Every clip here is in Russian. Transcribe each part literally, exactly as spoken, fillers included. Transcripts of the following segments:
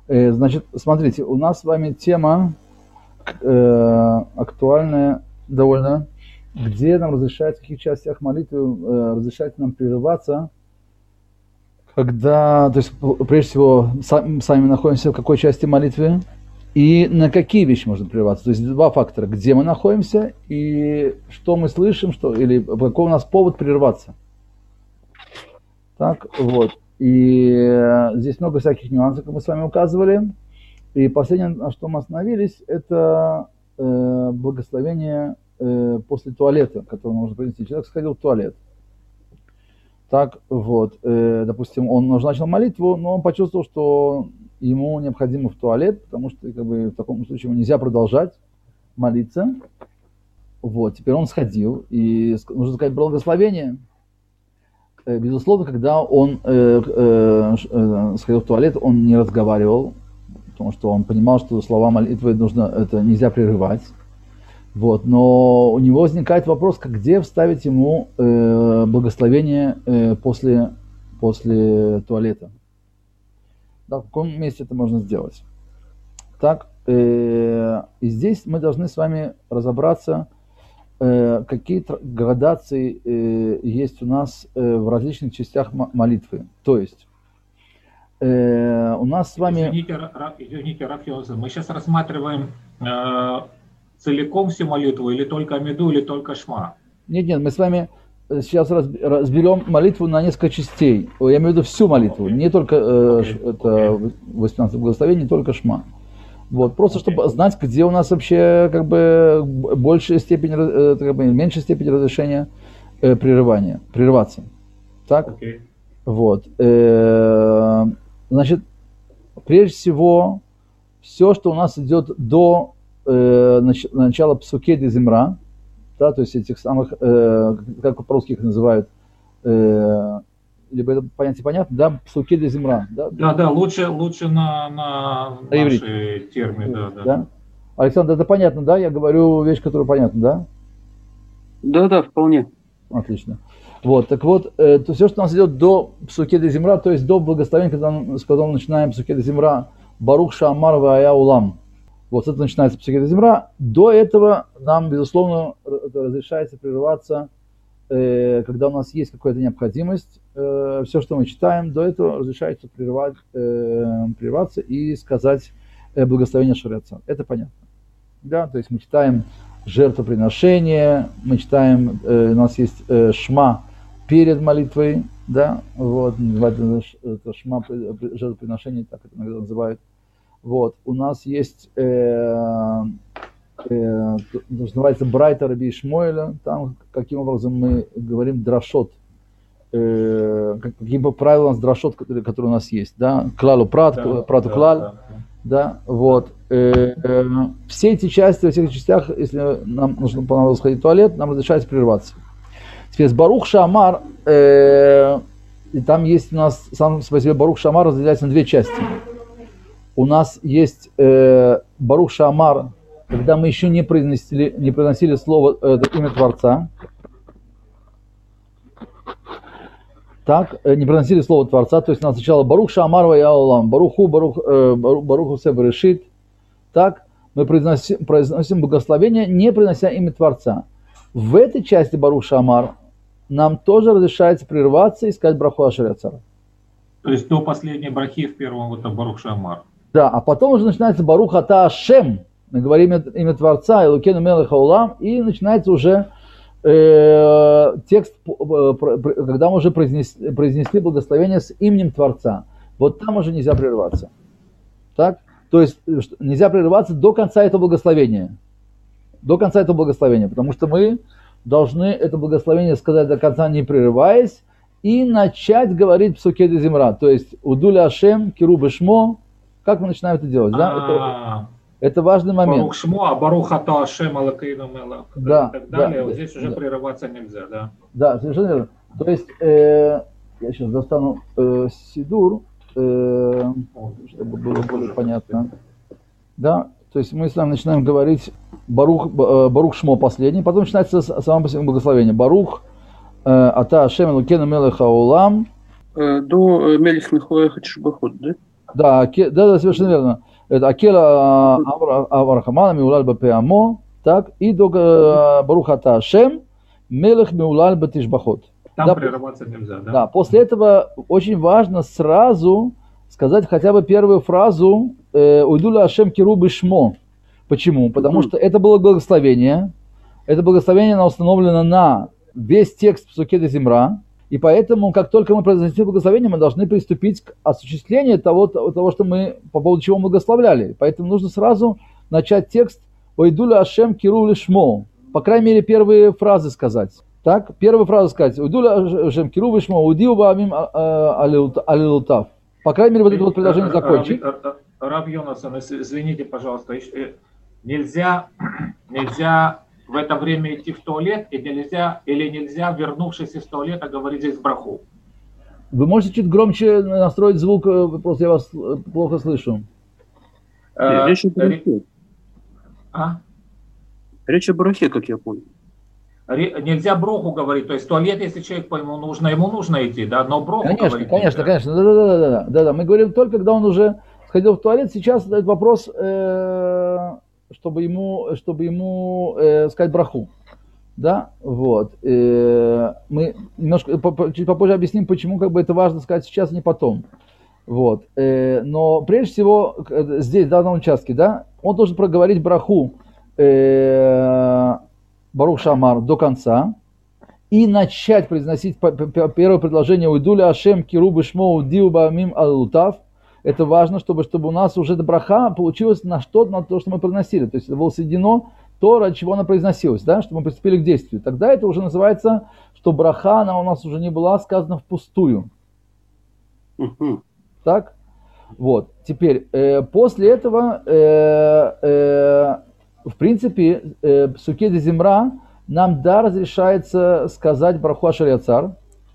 Э, значит, смотрите, у нас с вами тема э, актуальная довольно, где нам разрешается, в каких частях молитвы э, разрешается нам прерываться, когда, то есть, прежде всего, сами, сами находимся в какой части молитвы, и на какие вещи можно прерываться. То есть два фактора, где мы находимся и что мы слышим, что, или какой у нас повод прерваться. Так, вот. И здесь много всяких нюансов, как мы с вами указывали. И последнее, на что мы остановились, это э, благословение э, после туалета, которое нужно принести. Человек сходил в туалет. Так, вот. Э, допустим, он начал молитву, но он почувствовал, что ему необходимо в туалет, потому что как бы, в таком случае ему нельзя продолжать молиться. Вот. Теперь он сходил, и нужно сказать благословение. Безусловно, когда он э, э, э, сходил в туалет, он не разговаривал, потому что он понимал, что слова молитвы нужно, это нельзя прерывать. Вот. Но у него возникает вопрос, как, где вставить ему э, благословение э, после, после туалета. Да, в каком месте это можно сделать? Так, э, и здесь мы должны с вами разобраться, какие градации э, есть у нас э, в различных частях молитвы. То есть э, у нас с вами... Извините, извините, Рав Йосеф, мы сейчас рассматриваем э, целиком всю молитву, или только Амиду, или только Шма? Нет, нет, мы с вами сейчас разберем молитву на несколько частей. Я имею в виду всю молитву, okay. не только э, okay. это okay. восемнадцать благословений, не только Шма. Вот, просто okay. чтобы знать, где у нас вообще как бы большая степень, как бы, меньшая степень разрешения э, прерывания, прерываться. Так? Okay. Вот. Э, значит, прежде всего, все, что у нас идет до э, нач- начала псуке де земра, да, то есть этих самых, э, как по-русски их называют, э, либо это понятие понятно, да, псуке де земра. Да, да, да, лучше, лучше на, на наши термины. Да, да. Да? Александр, это понятно, да? Я говорю вещь, которая понятна, да? Да, да, вполне. Отлично. Вот, так вот, э, то все, что у нас идет до псуке де земра, то есть до благословения, когда, с которого мы начинаем псуке де земра, Барух Шаамар Вая Улам. Вот это начинается псуке де земра. До этого нам, безусловно, разрешается прерываться, когда у нас есть какая-то необходимость, э, все, что мы читаем, до этого разрешается прервать, э, прерваться и сказать э, благословение Шареца. Это понятно. Да? То есть мы читаем жертвоприношение, мы читаем, э, у нас есть э, шма перед молитвой, да, вот, это, это шма жертвоприношение, так это иногда называют. Вот, у нас есть э, Э, называется Брайта Раби Шмуэля, там каким образом мы говорим драшот, э, каким по правилам у нас драшот, который, который у нас есть, да, клалу прат, да, прату да, клаль, да, да. да, вот. Э, э, все эти части, во всех этих частях, если нам нужно понадобилось сходить в туалет, нам разрешается прерваться. Теперь с Барух Шаамар, э, и там есть у нас, сам по себе Барух Шаамар разделяется на две части. У нас есть э, Барух Шаамар, когда мы еще не произносили, не произносили слово, это имя Творца, так, не произносили слово Творца, то есть у нас сначала Барух Шаамар Вая Улам, Баруху, Барух, Баруху Се Берешит, так, мы произносим, произносим благословение, не произнося имя Творца. В этой части Барух Шаамар нам тоже разрешается прерваться и сказать Браху Ашер Яцар. То есть до последней брахи в первом вот Барух Шаамар. Да, а потом уже начинается Барух Ата Ашем. Мы говорим имя Творца, Элокену Мелех Хаулам, и начинается уже э, текст, э, когда мы уже произнесли, произнесли благословение с именем Творца. Вот там уже нельзя прерываться. Так? То есть нельзя прерываться до конца этого благословения. До конца этого благословения, потому что мы должны это благословение сказать до конца, не прерываясь, и начать говорить псуке де земра. То есть Удуля Ашем, Киру Бешмо. Как мы начинаем это делать? Да? Это, Это важный момент. Барух Шмо, а Барух Ата Ашем Элокейну Мелех и так далее. Да, вот здесь да, уже да. прерываться нельзя, да? Да, совершенно верно. То есть, э, я сейчас достану э, Сидур, э, чтобы было более понятно. Да, то есть мы с вами начинаем говорить Барух, э, Барух Шмо последний, потом начинается само по себе благословение. Барух э, Ата Ашем Элокейну Мелех Хаулам. До Мелех Михуэха Тишбахот, да? Да, аке- да, да, совершенно верно. Это Акела Аварахамана Миулаль Бапеамо, так, и до э, Барухата Ашем, Мелех Миулаль Батишбахот. Там Да, прерываться нельзя, да? да, после этого очень важно сразу сказать хотя бы первую фразу э, «Уйдуля Ашем Кирубы Шмо». Почему? Потому что это было благословение. Это благословение оно установлено на весь текст Псуке де Зимра. И поэтому, как только мы произносим благословение, мы должны приступить к осуществлению того, того, что мы, по поводу чего мы благословляли. Поэтому нужно сразу начать текст «Уйдуля Ашем Кирубы Шмо». По крайней мере, первые фразы сказать. Так, первую фразу сказать. «Уйдуля Ашем Кирубы Шмо, удил баамим алилутав». По крайней мере, вот это вот предложение закончить. Рав Йонасон, извините, пожалуйста, нельзя, нельзя в это время идти в туалет, и нельзя, или нельзя, вернувшись из туалета, говорить здесь браху? Вы можете чуть громче настроить звук, просто я вас плохо слышу. Речь о брахе. А? Речь о брахе, как я понял. Нельзя броху говорить, то есть в туалет, если человек по ему нужно, ему нужно идти, да, но броху конечно, говорить конечно, нельзя. конечно, да, да, да, да, да, да. Мы говорим только, когда он уже сходил в туалет. Сейчас задает вопрос, э, чтобы ему, чтобы ему э, сказать браху, да, вот. Э, мы немножко чуть попозже объясним, почему как бы это важно сказать сейчас, а не потом, вот. Э, но прежде всего здесь, в данном участке, да, он должен проговорить браху. Э, Барух Шамар до конца и начать произносить первое предложение «Уйдуля Ашем Кирубы Шмо Удиуба Мим Алутав». Это важно, чтобы, чтобы у нас уже эта браха получилась на что, на то, что мы произносили. То есть это было соединено то, ради чего она произносилась, да, чтобы мы приступили к действию. Тогда это уже называется, что браха, она у нас уже не была сказана впустую. Угу. Так? Вот. Теперь, э, после этого... Э, э, В принципе, э, в Псуке де Зимра нам, да, разрешается сказать браху Ашер Яцар.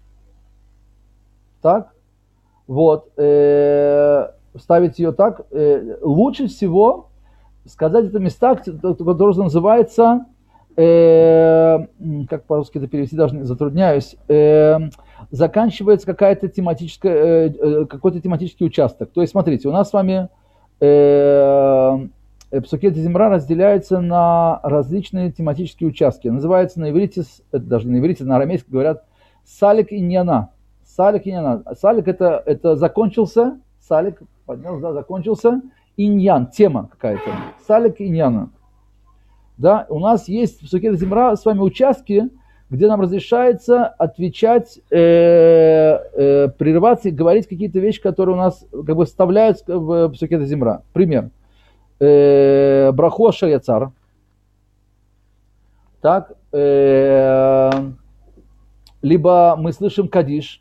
Так? Вот. Э, ставить ее так. Э, лучше всего сказать это места, которое называется, э, как по-русски это перевести, даже не затрудняюсь, э, заканчивается какая-то тематическая, э, э, какой-то тематический участок. То есть, смотрите, у нас с вами... Э, Псуке де Зимра разделяется на различные тематические участки. Называется на иврите, это даже на иврите, на арамейском говорят салик и ньяна. Салик и ньяна. Салик это, это закончился, салик, поднялся, да, закончился, иньян, тема какая-то. Салик и ньяна. Да, у нас есть в Псуке де Зимра с вами участки, где нам разрешается отвечать, э, э, прерываться и говорить какие-то вещи, которые у нас как бы вставляются в Псуке де Зимра. Пример. Э, браху Ашер Яцар. Так, э, либо мы слышим кадиш.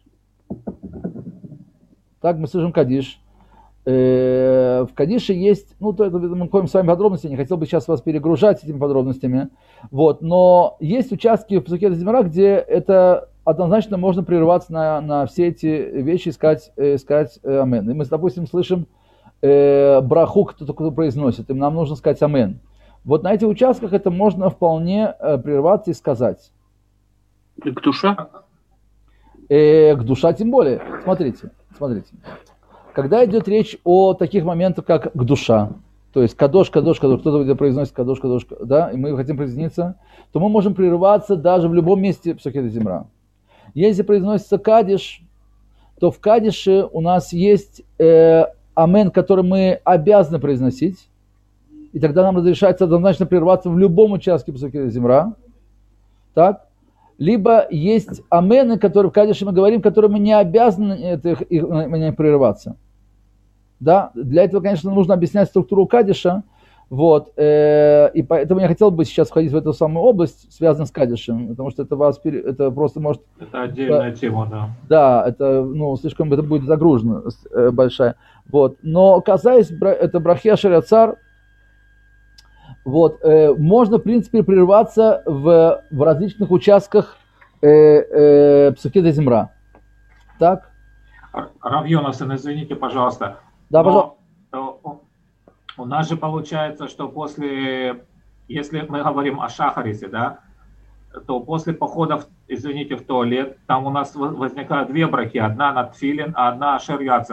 Так, мы слышим кадиш. Э, в кадише есть, ну, то это мы ходим с вами подробности, не хотел бы сейчас вас перегружать этими подробностями. Вот, но есть участки в Псуке де Зимра, где это однозначно можно прерываться на, на все эти вещи, искать, искать э, амен. И мы, допустим, слышим браху, кто только произносит, им нам нужно сказать амен. Вот на этих участках это можно вполне э, прерваться и сказать. И к душа? Э, к душа тем более. Смотрите, смотрите. Когда идет речь о таких моментах, как к душа, то есть кадош, кадош, кадош, кто-то произносит кадош, кадош, да, и мы хотим присоединиться, то мы можем прерываться даже в любом месте Псуке де Зимра. Если произносится кадиш, то в кадише у нас есть э, амен, который мы обязаны произносить, и тогда нам разрешается однозначно прерваться в любом участке Псуке де Зимра. Так? Либо есть амены, которые в кадише мы говорим, которые мы не обязаны это, их, их, не прерываться. Да? Для этого, конечно, нужно объяснять структуру кадиша. Вот. Э, и поэтому я хотел бы сейчас входить в эту самую область, связанную с кадишем, потому что это, вас, это просто может... Это отдельная э, тема, да. Да, это, ну, слишком это будет загружено э, большая. Вот. Но касаясь это брахи Ашер Яцар, вот, э, можно, в принципе, прерваться в, в различных участках э, э, Псуке де Зимра. Так? Рав Йонасон, извините, пожалуйста. Да, пожалуйста. У нас же получается, что после, если мы говорим о шахарисе, да, то после похода, в, извините, в туалет, там у нас возникают две брахи, одна на тфилин, а одна ашер яцер.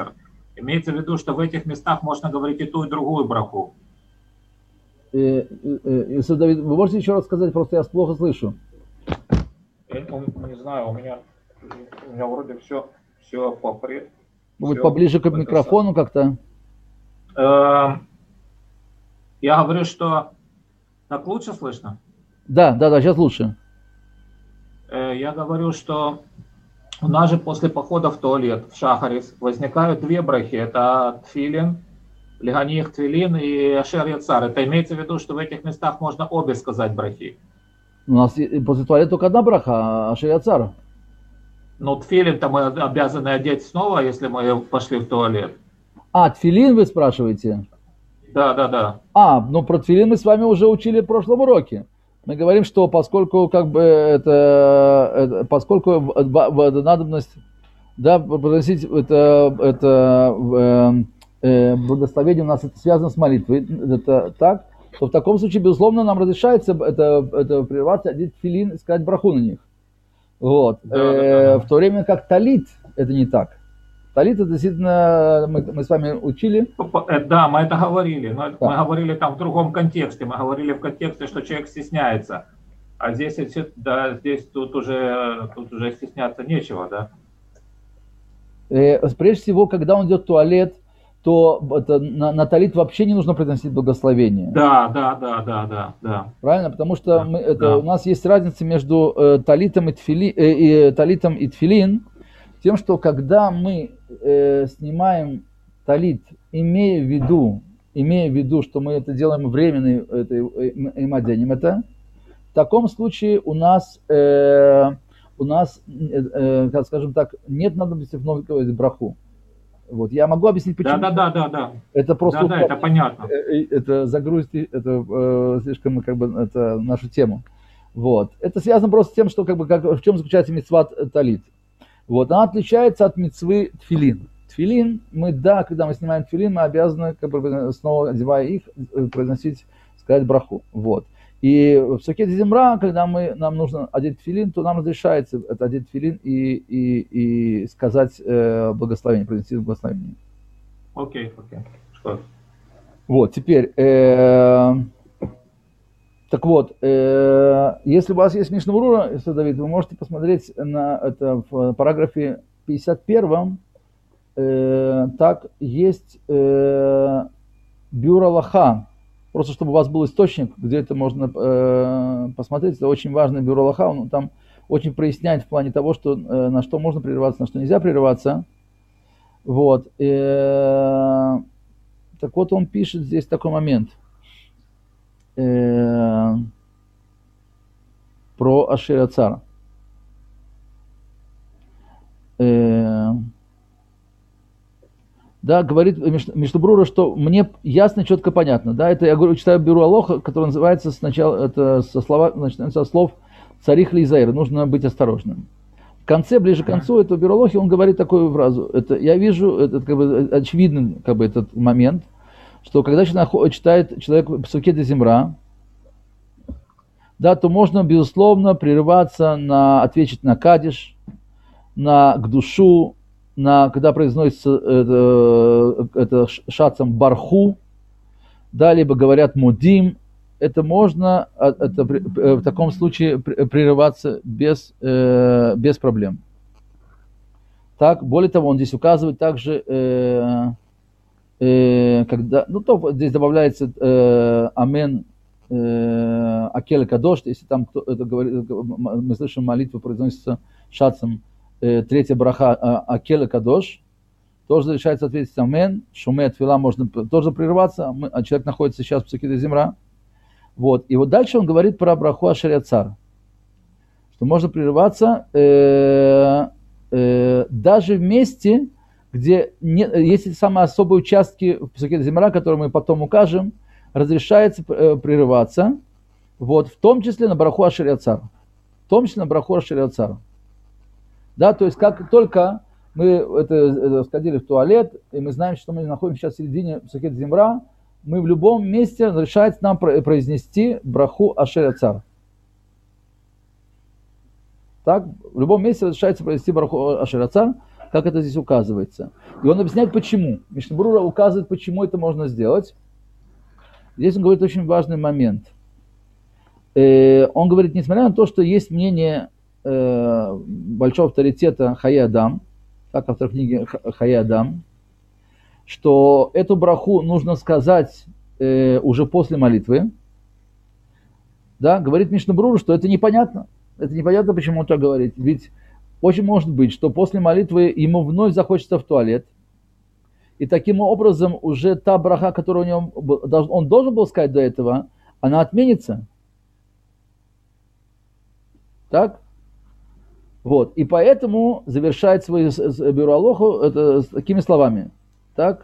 Имеется в виду, что в этих местах можно говорить и ту, и другую браху. Э, э, э, Иосиф Давид, вы можете еще раз сказать, просто я плохо слышу. Я не знаю, у меня, у меня вроде все, все по порядку. Будет поближе к микрофону как-то. Я говорю, что так лучше слышно? Да, да, да, сейчас лучше. Я говорю, что у нас же после похода в туалет, в Шахарис, возникают две брахи. Это Тфилин, Леганих Твилин и Ашер Яцар. Это имеется в виду, что в этих местах можно обе сказать брахи. У нас после туалета только одна браха, Ашер Яцар. Ну, Тфилин-то мы обязаны одеть снова, если мы пошли в туалет. А, Тфилин вы спрашиваете? Да, да, да. А, ну про Тфилин мы с вами уже учили в прошлом уроке. Мы говорим, что поскольку как бы это, это поскольку в, в, в надобность, да, приносить это, это э, э, благословение у нас это связано с молитвой, это так, то в таком случае, безусловно, нам разрешается это, это прерваться, одеть тфилин и сказать браху на них. Вот. Да, э, да, да. В то время как талит это не так. Талит это действительно, мы, мы с вами учили. Да, мы это говорили, но Да. мы говорили там в другом контексте. Мы говорили в контексте, что человек стесняется. А здесь, да, здесь тут уже, тут уже стесняться нечего, да? Э, прежде всего, когда он идет в туалет, то это, на, на талит вообще не нужно произносить благословение. Да, да, да, да, да, да. Правильно? Потому что Да, мы, это, да. у нас есть разница между э, талитом, и тфили, э, и, талитом и тфилин, тем, что когда мы э, снимаем талит, имея в виду, имея в виду, что мы это делаем временно, это, и мы оденем это, в таком случае у нас, э, у нас э, как скажем так, нет надобности вновь говорить браху. Вот. Я могу объяснить, почему. Да, да, да, да, да. Это просто Да, да, это понятно. это загрузит, это э, слишком как бы это нашу тему. Вот. Это связано просто с тем, что как бы как, в чем заключается мицват талит. Вот. Она отличается от мицвы тфилин. Тфилин, мы, да, когда мы снимаем тфилин, мы обязаны, как бы, снова одевая их, произносить, сказать браху. Вот. И в Псуке де-Зимра, когда мы, нам нужно одеть тфилин, то нам разрешается это одеть тфилин и, и, и сказать э, благословение, произнести благословение. Окей, окей. Что? Вот, теперь, э, так вот, э, если у вас есть Мишна Брура, если, Давид, вы можете посмотреть на это в параграфе пятьдесят первом, э, так, есть э, Бюро Лаха, просто чтобы у вас был источник, где это можно э, посмотреть, это очень важный Бюро Лаха, он там очень проясняет в плане того, что, э, на что можно прерываться, на что нельзя прерываться. Вот. Э, так вот, он пишет здесь такой момент э, про Ашер Яцар. Э, да, говорит Мишна Брура, что мне ясно, четко, понятно. Да, это я говорю, читаю Бюро Алоха, который называется сначала, это со, слова, начинается со слов «Царих лизаир», нужно быть осторожным. В конце, ближе к концу этого Бюро Алохи, он говорит такую фразу. Это, я вижу, это как бы очевидный как бы, этот момент, что когда читает человек Псуке де-Зимра, да, то можно, безусловно, прерываться на, ответить на кадиш, на кдушу, на, когда произносится это, это шацам барху, да, либо говорят мудим, это можно это, в таком случае прерываться без, э, без проблем. Так, более того, он здесь указывает также, э, э, когда, ну, то здесь добавляется э, амен э, акель кадош, если там кто, это говорит, мы слышим молитву, произносится шацам, э, третья браха акель кадош, тоже разрешается ответить амен, шуме тфила можно тоже прерываться, мы, а человек находится сейчас в Псуке де-Зимра. Вот. И вот дальше он говорит про браху Ашер Яцар, что можно прерываться э, э, даже в месте, где не, есть самые особые участки в Псуке де-Зимра, которые мы потом укажем, разрешается э, прерываться, вот, в том числе на браху Ашер Яцар, в том числе на браху Ашер Яцар. Да, то есть как только мы это, это, сходили в туалет, и мы знаем, что мы находимся сейчас в середине Псуке де-Зимра, мы в любом месте разрешается нам произнести браху Ашер Яцар. Так, в любом месте разрешается произнести браху Ашер Яцар, как это здесь указывается. И он объясняет, почему. Мишна Брура указывает, почему это можно сделать. Здесь он говорит очень важный момент. Э, он говорит, несмотря на то, что есть мнение э, большого авторитета Хае Адам, как автор книги Хае Адам, что эту браху нужно сказать э, уже после молитвы, да, говорит Мишна Брура, что это непонятно. Это непонятно, почему он так говорит. Ведь очень может быть, что после молитвы ему вновь захочется в туалет, и таким образом уже та браха, которую у него, он должен был сказать до этого, она отменится. Так? Вот. И поэтому завершает свою Бюро Алоху это такими словами. Так?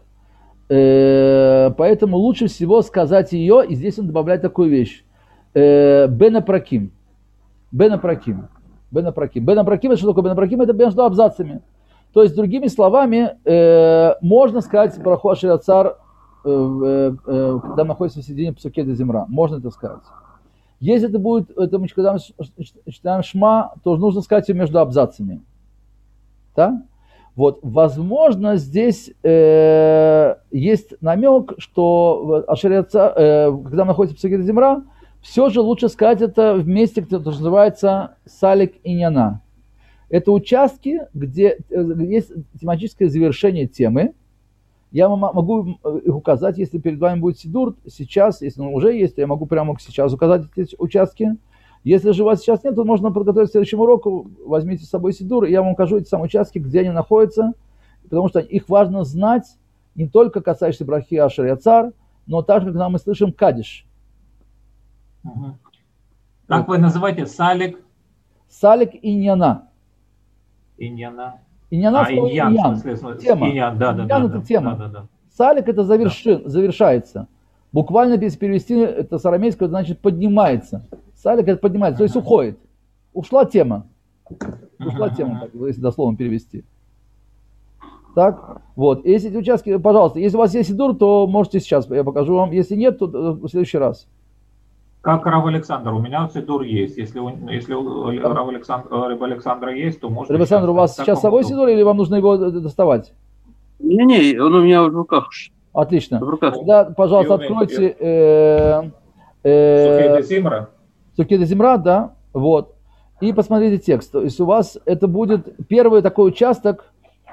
Э, поэтому лучше всего сказать ее, и здесь он добавляет такую вещь. Бен Апраким. Бен Апраким. Бен Апраким. Бен Апраким, это что такое Бен Апраким? Это между абзацами. То есть, другими словами, э, можно сказать браху Ашер Яцар, э, э, когда находится в середине Псуке де Зимра. Можно это сказать. Если это будет, это мы когда мы читаем Шма, то нужно сказать ее между абзацами. Да? Вот, возможно, здесь э, есть намек, что Ашер Яцар, э, когда находится в Псуке де Зимра, все же лучше сказать это вместе, где это называется Салик и Няна. Это участки, где есть тематическое завершение темы. Я могу их указать, если перед вами будет сидур сейчас, если он уже есть, то я могу прямо сейчас указать эти участки. Если же у вас сейчас нет, то можно подготовить к следующему уроку, возьмите с собой сидур, и я вам укажу эти самые участки, где они находятся, потому что их важно знать не только касающиеся брахи Ашер Яцар, но также, когда мы слышим кадиш. Угу. Как вы называете? Салик? Салик и Няна. Иньяна. Иньяна, а, иньян, иньян. В смысле, Тема. Иньян, да, да, Иньян да, это да, тема. Да, да, да. Салик это заверши, да. завершается. Буквально если перевести, это с арамейского, это значит поднимается. Салик это поднимается, uh-huh. то есть уходит. Ушла тема. Ушла uh-huh. тема, так, если дословно перевести. Так, вот. Если эти участки, пожалуйста, если у вас есть сидур, то можете сейчас, я покажу вам. Если нет, то в следующий раз. Как Рав Александр, у меня сидур есть. Если у, если у Рав Александра, Рав Александра есть, то можно... Рав Александр, у вас сейчас с собой сидур или вам нужно его доставать? Не-не, он у меня в руках. Отлично. В руках. Тогда, пожалуйста, откройте... Сухей де Зимра. Сухей де Зимра, да. Вот. И посмотрите текст. То есть у вас это будет первый такой участок,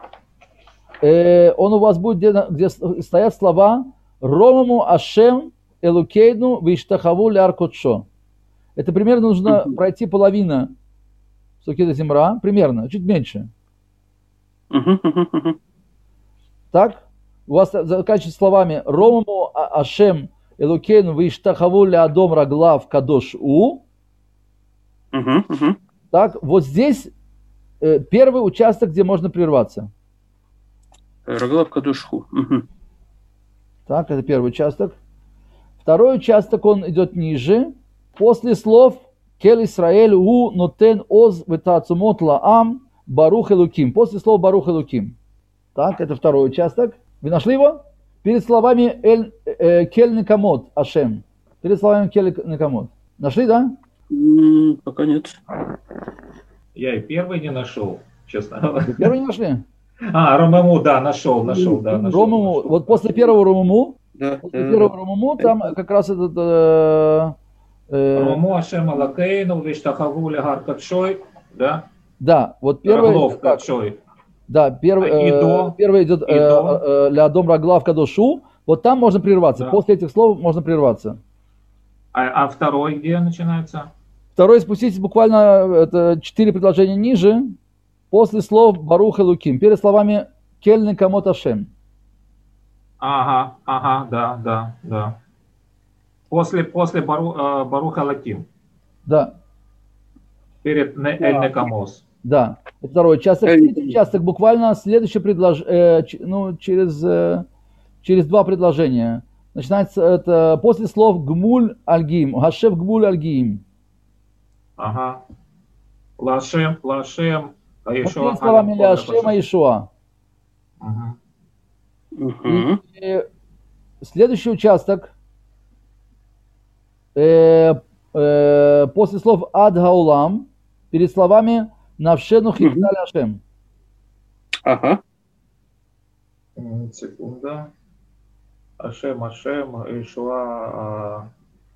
э, он у вас будет, где, где стоят слова «Ромаму Ашем Элукейну Виштахаву Ляркотшо». Это примерно нужно uh-huh. пройти половина Сухей де Зимра, примерно, чуть меньше. Uh-huh. Uh-huh. Так? У вас заканчивается словами «Ромаму Ашем Элукейну Виштахаву Лядом Раглав Кадош У». Uh-huh. Uh-huh. Так, вот здесь э, первый участок, где можно прерваться. Раглав Кадошху. Uh-huh. Так, это первый участок. Второй участок, он идет ниже. После слов «Кель Исраэль у нотен оз витацумот лаам барух элуким». После слов «барух элуким». Так, это второй участок. Вы нашли его? Перед словами «Эль э, кель некамот Ашем». Перед словами «Кель некамот». Нашли, да? Mm, пока нет. Я и первый не нашел, честно. Вы первый не нашли? А, Ромаму, да, нашел, нашел, да. Нашел, Ромаму, нашел. вот после первого Ромаму, Да, после да, первого да. Ромаму, там как раз этот... Э, э, Ромаму Ашем Алакейну Виштахаву Лягар Кадшой, да? да, вот первый... Раглов Кадшой. Да, первый, А, и э, до, первый идет и до. э, э, Лядом Раглав Кадошу. Вот там можно прерваться. Да. После этих слов можно прерваться. А, а второй где начинается? Второй спуститесь буквально это четыре предложения ниже. После слов Барух Элуким. Перед словами Кель Некамот Ашем. Ага, ага, да, да, да. После, после Бару, э, Баруха Лаким. Да, Перед не, Эль Некамос. да. Это второй участок. Эль- Третий участок буквально следующее предложение, э, ч- ну, через, э, через два предложения. Начинается это после слов Гмуль Альгим. Гашев Гмуль Альгим. Ага. Лашем, Лашем. А Вот еще перед словами Ляшема Ишуа. Ага. Мгм. И следующий участок э, э, после слов Ад Гаулам перед словами Навшену Хикталь Ашем. Ага. М, Секунда. Ашем, Ашем, Ишуа,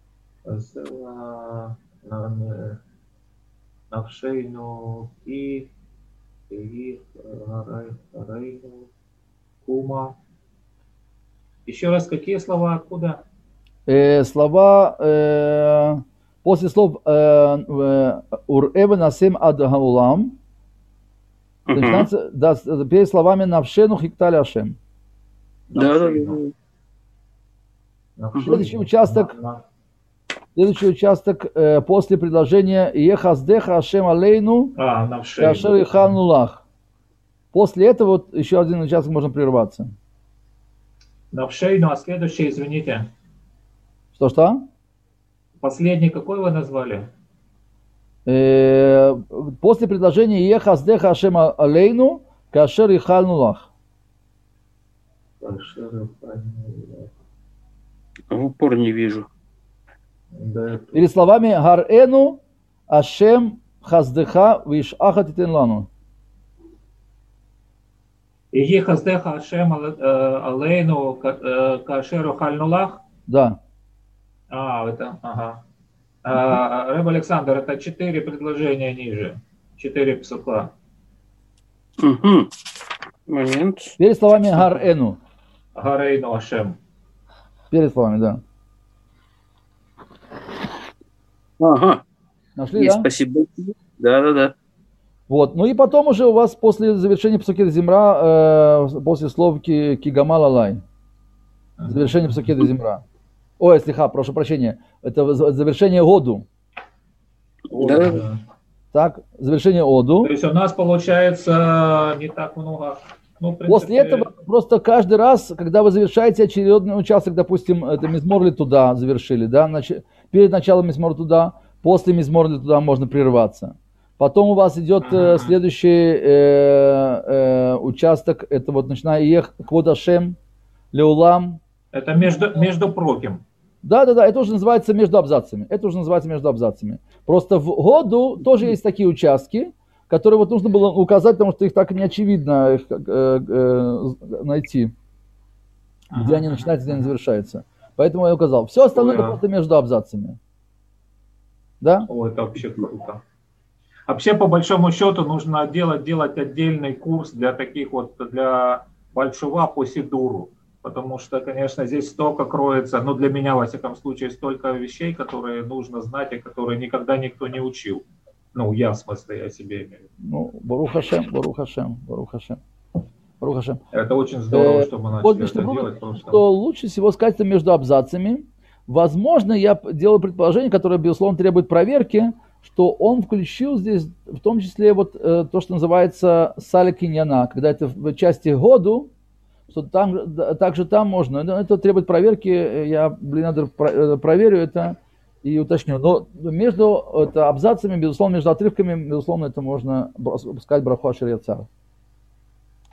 Зела, на- Навшейну, и, и, Гарай- Гарайну, Кума. Еще раз, какие слова, откуда? Э, слова, э, после слов «Ур-эве насем ад гаулам» Мгм. начинается да, с- перед словами «Навшену хиктали Ашем». Да, да, да. Навшейну. Навшейну. Следующий участок. На- на- Следующий участок э, после предложения «Ехаздеха Ашем алейну А, кашер Навшейну. ихану лах». После этого вот еще один участок можно прерваться. Навшейну, а следующее, извините. Что-что? Последний какой вы назвали? Э, после предложения «Ехаздеха Ашем алейну кашер ихану лах». В упор не вижу. Да, Перед словами «Гарэну Ашем хаздеха вишаха титен лану». И хаздеха Ашем алейну кашеру хальнулах. Да. А, это, ага. А, Рэб Александр, это четыре предложения ниже. Четыре псука. Угу. Момент. Перед словами «Гарэну». Гарейну Ашем. Перед словами, да. Ага. Нашли, Есть, да? спасибо. Да, да, да. Вот. Ну и потом уже у вас после завершения псукеда земра, э, после слов ки- кигамал алай, завершение псукеда земра. Ой, слиха, прошу прощения. Это воз- завершение оду. Вот, Да. да. Так, завершение оду. То есть у нас получается не так много. Ну, в принципе, После этого просто каждый раз, когда вы завершаете очередной участок, допустим, это мизмор туда завершили, да, нач- перед началом мизмор туда, после мизмор туда можно прерваться. Потом у вас идет э, Ага. следующий э, э, участок, это вот начиная ех кводашем, леулам. это между, между проким. Да, да, да, это уже называется между абзацами. Это уже называется между абзацами. Просто в году тоже есть такие участки, которые вот нужно было указать, потому что их так не очевидно их, э, э, найти, где они начинаются, где они завершаются. Поэтому я указал. Все остальное Ой, это а. просто между абзацами. Да? О, это вообще круто. Вообще, по большому счету, нужно делать, делать отдельный курс для таких вот, для большого по сидуру. Потому что, конечно, здесь столько кроется, ну для меня, во всяком случае, столько вещей, которые нужно знать, и которые никогда никто не учил. Ну, я, в смысле, я себе имею в виду. Ну, Барух Хашем, Барух Хашем, Барух Хашем. Барух Хашем. Это очень здорово, Э, что мы Вот начали это Мишна делать. говорит, Просто. что лучше всего сказать это между абзацами. Возможно, я п- делаю предположение, которое, безусловно, требует проверки, что он включил здесь в том числе вот э, то, что называется саля киньяна, когда это в части году, что там, да, также там можно. Но это требует проверки, я, блин, надо про- э, проверю это и уточню. Но между это, абзацами, безусловно, между отрывками, безусловно, это можно бра- сказать браху ашер яцар.